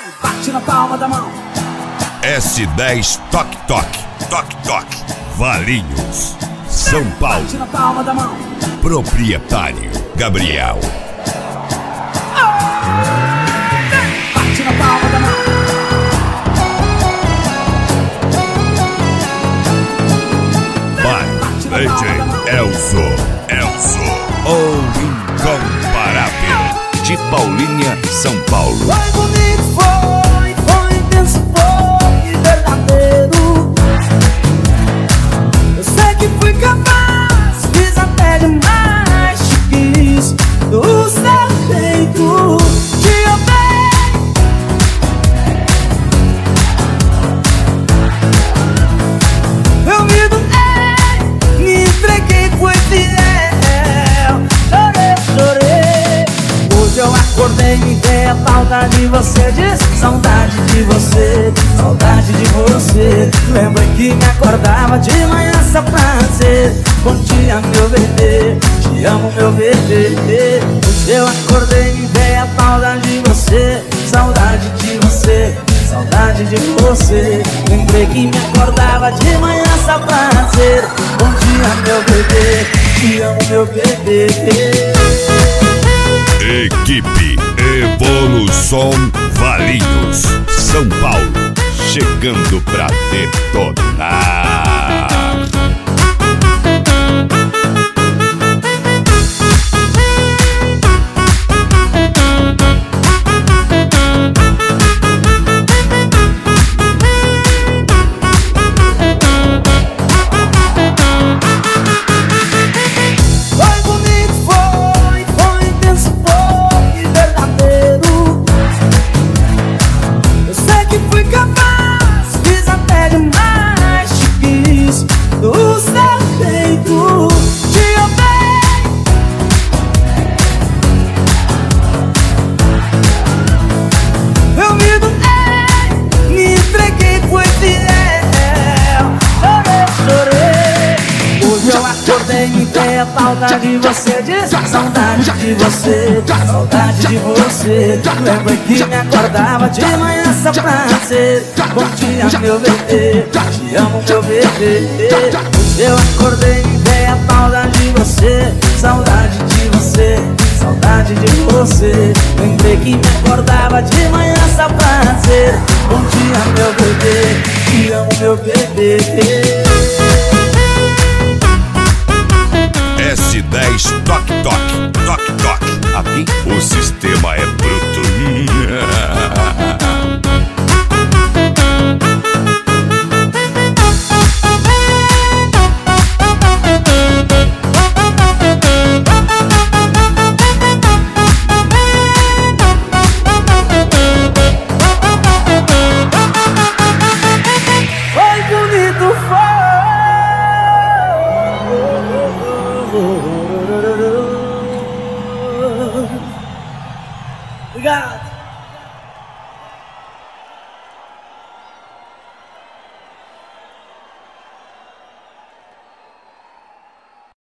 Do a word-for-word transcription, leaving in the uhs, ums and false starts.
Bate na palma da mão. S dez Toque Toque, Toque Toque, Valinhos, São Paulo. Bate na palma da mão. Proprietário Gabriel. Bate na palma da mão. By D J Elzo, Elzo, o incomparável, de Paulinha, São Paulo. Foi bonito, foi, foi intenso, foi verdadeiro. Eu sei que fui capaz, fiz até demais, te quis do seu jeito, te amei. Eu me doei, me entreguei, fui fiel. Chorei, chorei. Hoje eu acordei, me dei a falta de você, disse saudade de você, saudade de você. Lembra que me acordava de manhã só pra dizer bom dia meu bebê, te amo meu bebê. Hoje eu acordei, me dei a falta de você, saudade de você, saudade de você. Lembrei que me acordava de manhã só pra dizer bom dia meu bebê, te amo meu bebê. Equipe Evolução Valinhos, São Paulo, chegando pra detonar. Me dei a falta de você, diz saudade de você, saudade de você. Lembra que me acordava de manhã só pra dizer bom dia meu bebê, te amo meu bebê. Hoje eu acordei, me dei a falta de você, saudade de você, saudade de você. Lembrei que me acordava de manhã só pra dizer bom dia meu bebê, te amo meu bebê. S dez Toque Toque, Toque Toque. Aqui o sistema é bruto. Foi bonito, foi. Obrigado.